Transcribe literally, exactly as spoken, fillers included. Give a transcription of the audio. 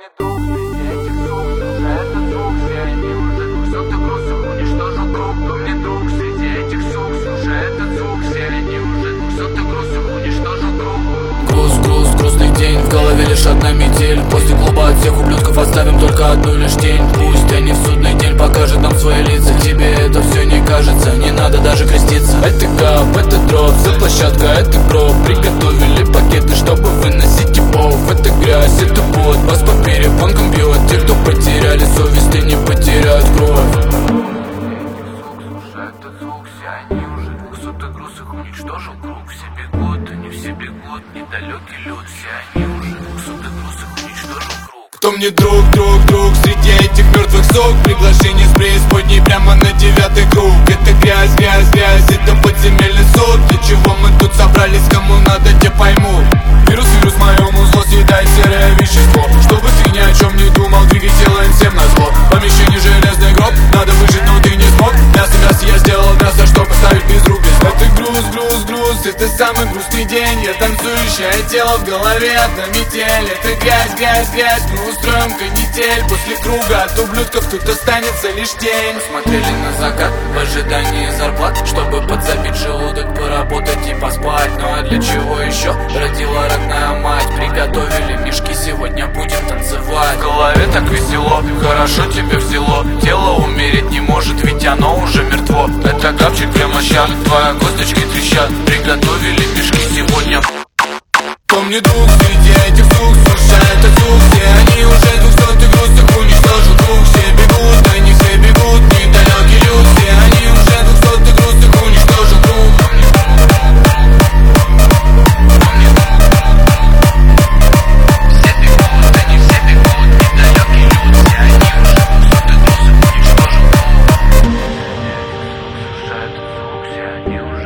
мне друг среди этих звук, слушай этот звук, все они уже двухсотых грузов уничтожил круг. Кто мне друг среди этих сук, слушай этот звук, все они уже двухсотых грузов уничтожил круг. Груз, груз, грустный день, в голове лишь одна метель. После клуба от всех ублюдков оставим только одну лишь тень. Пусть они в судный день покажут нам свои лица, тебе это все не кажется, не надо даже креститься. Это кап, это дроп, вся площадка, это гроб. Приготовили пакеты, чтобы выносить типов. Это грязь, это пот, вас по перепонкам бьет. Те, кто потеряли совесть и не потеряют кровь. Слушай этот звук, все они уже двухсотых груз их уничтожил круг. Все бегут, они все бегут, недалекий люд. Все они уже двухсотых груз их уничтожил круг. Кто мне друг, друг, друг среди этих мертвых сук? Приглашение с преисподней прямо на девятый круг. Это грязь, грязь, грязь, это подземельный суд. Для чего мы тут собрались, кому надо, те поймут. Вирус, вирус моему зло съедает серое вещество. Чтобы ты ни о чем не думал, двигай тело всем на зло. Помещение железный гроб, надо выжить, но ты не смог. Мясо, мясо, я сделал мясо, что поставить без рук, без ног. Это груз, груз, груз, это самый грустный день. Я танцующее тело в голове, одна метель. Это грязь, грязь, грязь, мы устроим канитель. После круга от ублюдков тут останется лишь тень. Смотрели на закат в ожидании зарплат, чтобы подзабить желудок, поработать и поспать. Ну а для чего еще? Родила родная мать. Приготовили мешки, сегодня будем танцевать. В голове так весело, хорошо тебе взяло. Тело умереть не может, ведь оно уже мертво. Это капчик для моща, твои косточки трещат. Приготовили мешки сегодня. Кто мне друг среди этих звук, слушай этот звук. Все они уже двухсотых груз их уничтожил круг. Все бегут, они все бегут, недалекий люд. Все они уже двухсотых груз их уничтожил круг. Все бегут, они все бегут, недалекий люд. Все они уже двухсотых груз их уничтожил круг. Слушай этот звук, все они уже